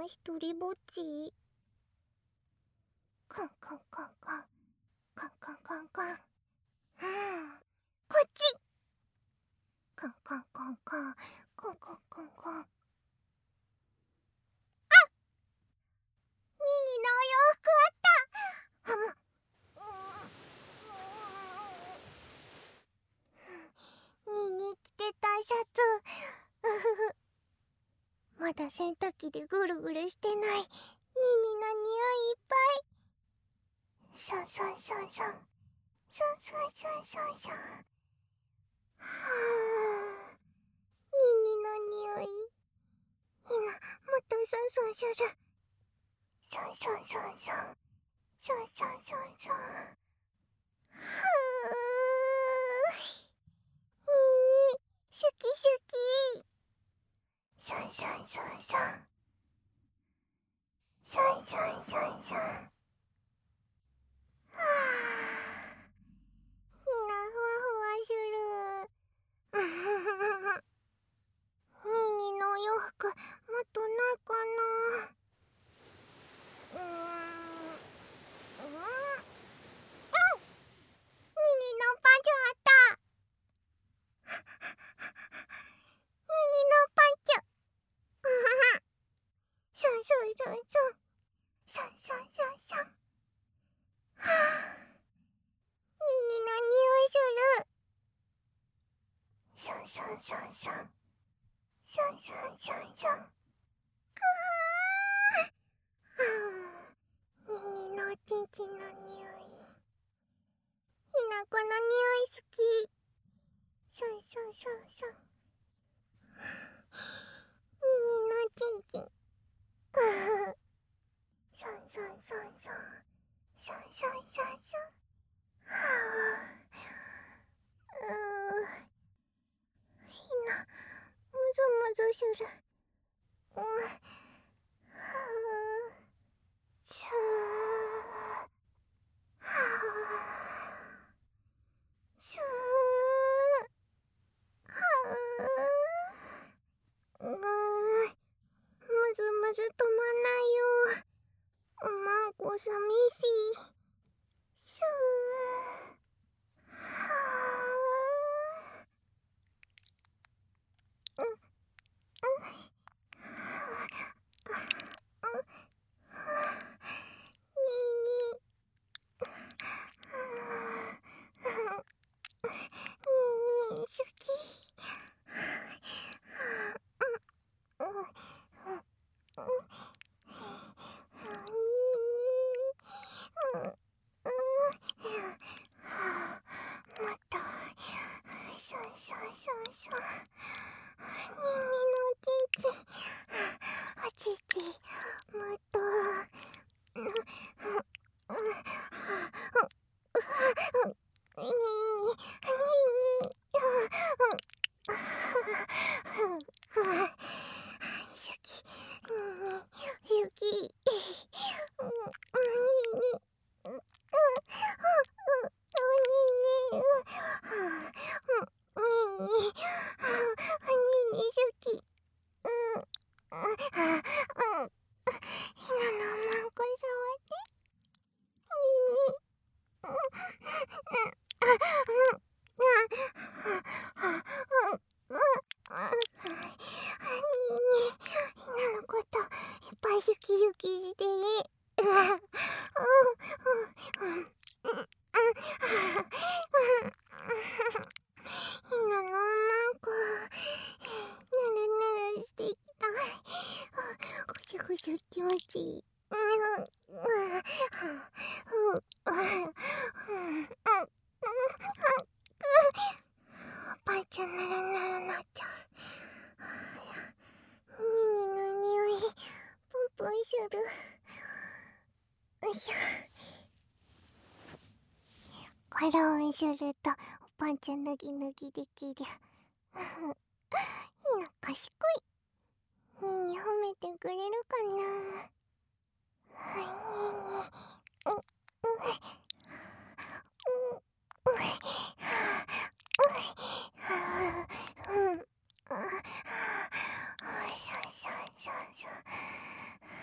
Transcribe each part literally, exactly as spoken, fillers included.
な一人ぼっち。カンカンカンカンカンカンカンカン。うん、こっち。カンカンカンカンカンカンカンカン。あ、ニーニーのお洋服あった。あもニーニー着てたシャツ。うふふ。まだ洗濯機でぐるぐるしてないニーニーの匂いいっぱい。シャンシャンシャンシャンシャンシャンシャンシャンシャン。はあ、ニーニーの匂い。今もっとシャンシャンシャンシャンシャンシャンシャンシャンシャンシャンシャンシャン。はあ、ニーニーシュキシュキ。シャンシャンシャンシャンシャンシャンシャンシャン。はあ、ひなふわふわする。ニーニーのお洋服もっとないかな。うーん、うん、うん、ニーニーのパンツあった。ニーニーのパンツ。シャンシャンシャンシャンシャンシャンシャンシャン。はあ、ニーニーの匂いする。シャンシャンシャンシャンシャンシャンシャンシャン。くー。はあ、ニーニーのおちんちんの匂い。ひなこの匂い好き。シャンシャンシャンシャン。ニーニーのおちんちん。シャンシャンシャンシャンシャンシャンシャンシャン。はあ、うー、ひなむずむずする。うん、はあ、シャー。はあ、シュー。はあ、うーん、むずむず止まんないよ。マンコ寂しい。シュー。はあ、うん、うん、ニーニー。ニーニー好き。うん、うん、うん、ニーニー。うん、うん、もっとシャンシャンシャンシャン。ニーニーのおちんちん、おちんちんもっと。うん、うん、うん、ニーニー、ニーニー。好き、好き。うん、ニーニー。うん、うん、ニーニー。うん、ニーニー。ニーニー好き。うん、うん、うん。ひなのマンコ触って。ニーニー。うん、うん、うん、ひなのこといっぱい好き好きしてうん、うん、うん、うん、ひなのマンコぬるぬるしていきたい。こしょこしょ気持ちいい。うん、うん、おばあちゃんぬるぬるなっちゃう。ニーニーの匂いプンプンする。よいしょ。これをするとおパンチャ脱ぎ脱ぎできる。ひな賢い。ニーニー褒めてくれるかな。はい、ニーニー。うん、うん、うん、うん、うん、うん、シャンシャンシャンシャン。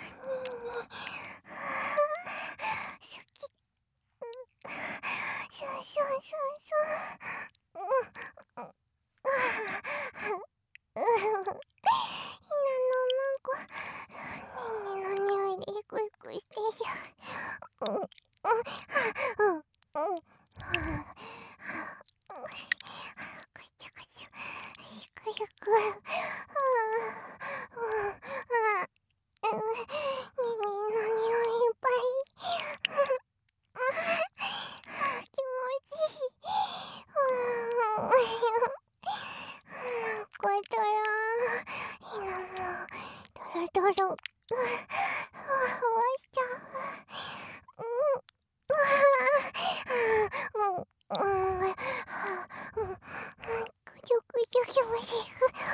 ニンニの匂いでイクイクしてる。うんうんうんうんくちゃくちゃイクイクニンニの匂いいっぱい。気持ちいい。こえたらひなのドロドロふわふわしちゃう。うんうんうんくちょくちょ気持ちいい。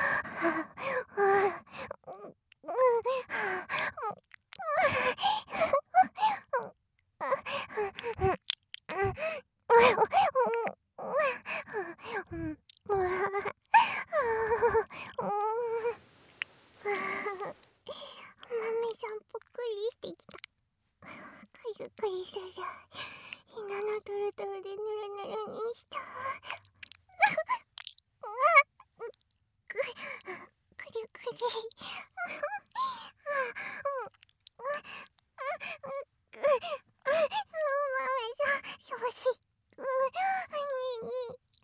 お豆さんぽっくりしてきた。くるくるする。ひなのトロトロでぬるぬるにした。くるくる。お豆さん、調子。にに。にに。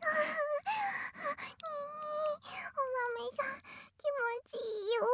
お豆さん、気持ちいいよ。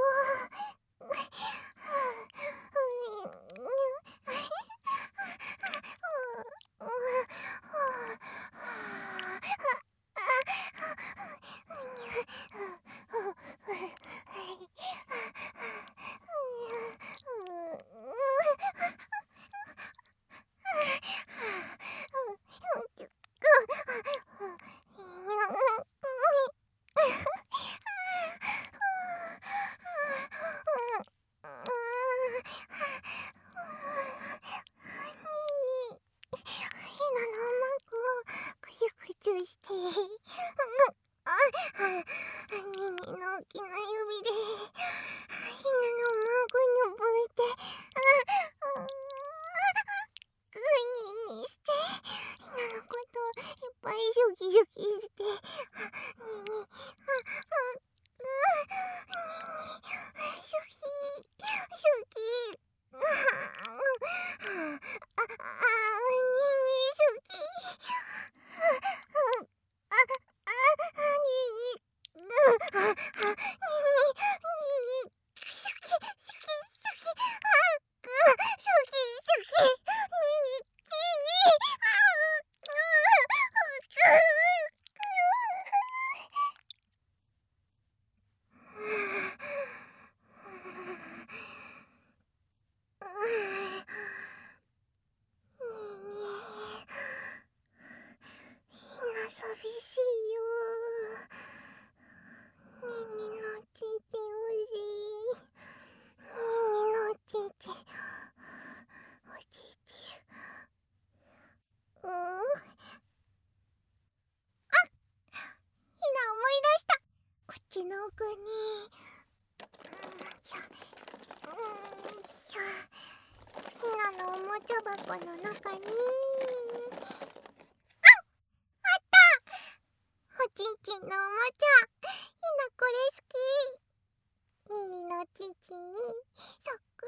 箱の中におちんちんのおもちゃ。ひなこれ好き。ミニのちんちんにそっく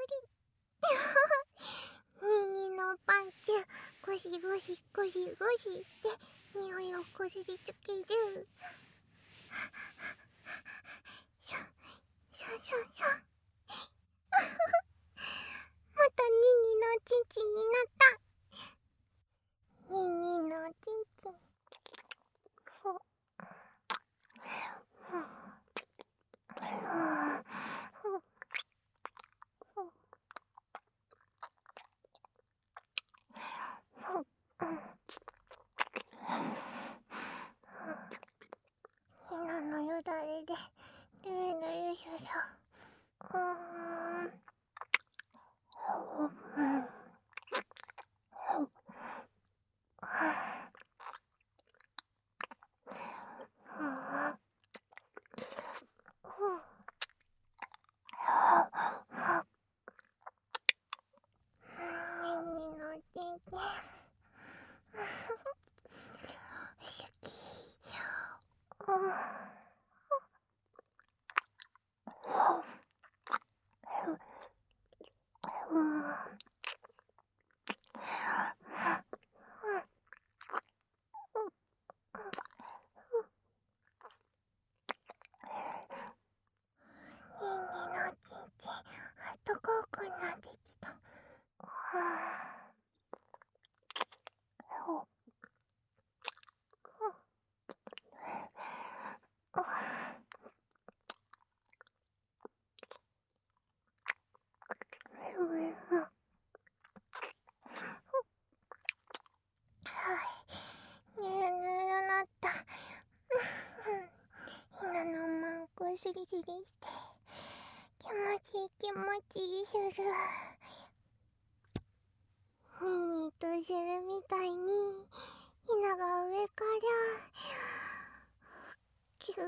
り。ミニのパンチュゴシゴシゴシゴシして匂いをこすりつける。シャンシャンシャンシャン。またニニのちんちんになった。ニニのちんちん。そう。ひなのよだれでぬるぬるする。うーん。うんすりして気持ちいい気持ちいいする。ニーニーとするみたいにひなが上からキュー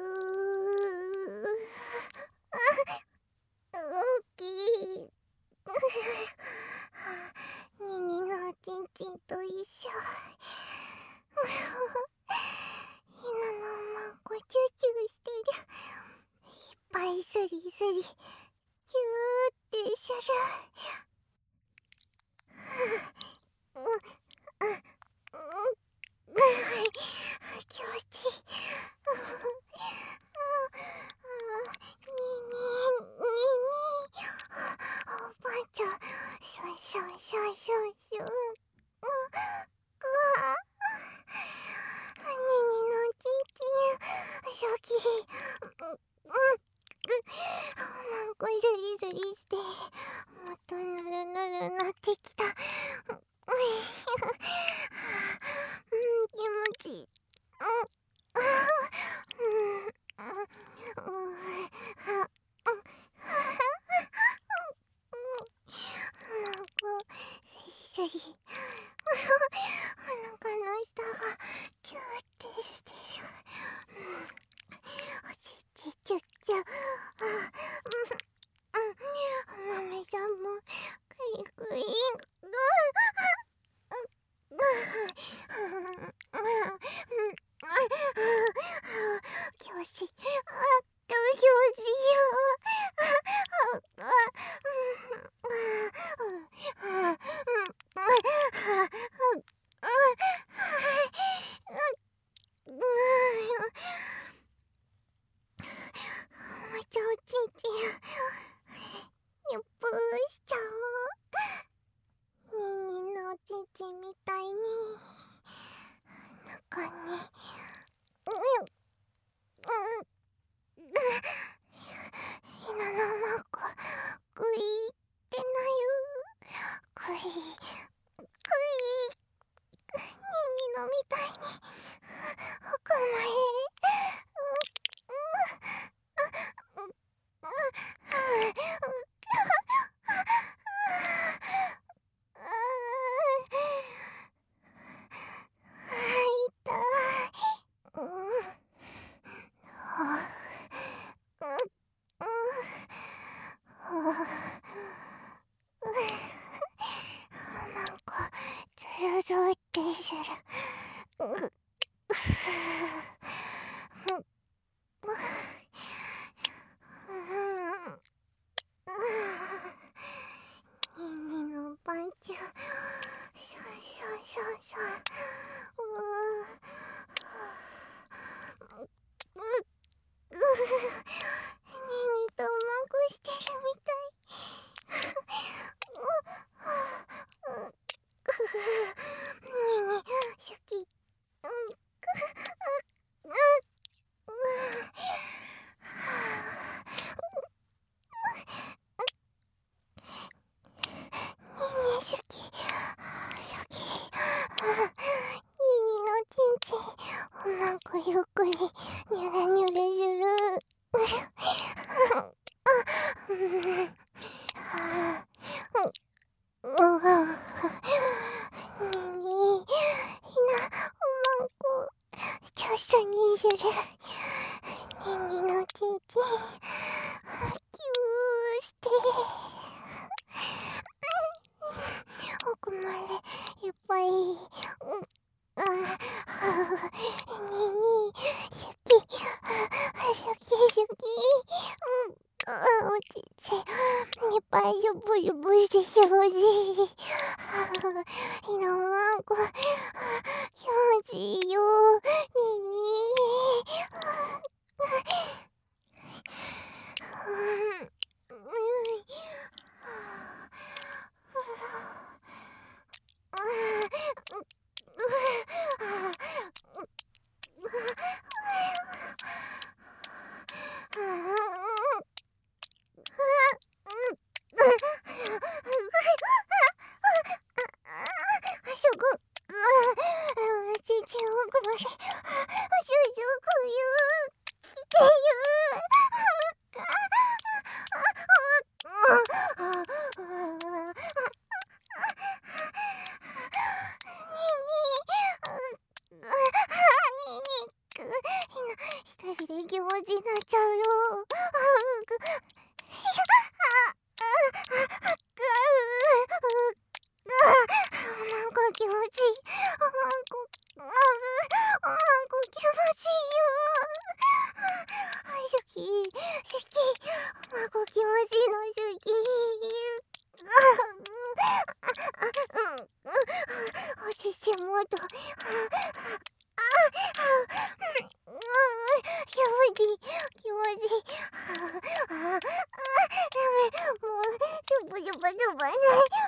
大きいニニのおちんちんと一緒。ひなのおまんこチューチューしてる。いっぱいスリスリチューってする。うんうん気持ちいい。ににににおばあちゃんシュンシュンシュンシュンシュン。うわににのちんちんシャキうんおまんこスリスリしてもっとぬるぬるなってきた。うん気持ちいい。うんなんかスリスリお腹の下がキューってしてる。おちちちゅちゅお豆さんもくいくい教師教師よまたおちんちんゆっぷーしちゃおう。ににのおちんちんみたいに中にうんうんひなのまんこくいってなよ。くいくいににのみたいに奥まへ痛い。うんなんかズルズルってする。ニンニのパンチシャンシャンシャンシャン。ニンニとうまくしてるみたい。ニンニシャキシャキシャキニニのちんちんおまんこゆっくりニュルニュルする。ににひなおまんこちょっさにする。ににのちんちんキューして奥までいっぱい。ににシャキシャキシャキおちちいっぱいゆぶゆぶしてしょうじ。ひなまんこ気持ちいいよ。ににちんちん奥までご気持ちの主義。おししモード。気持ちいい気持ちいい。ああダメもうしょぼしょぼしょぼない。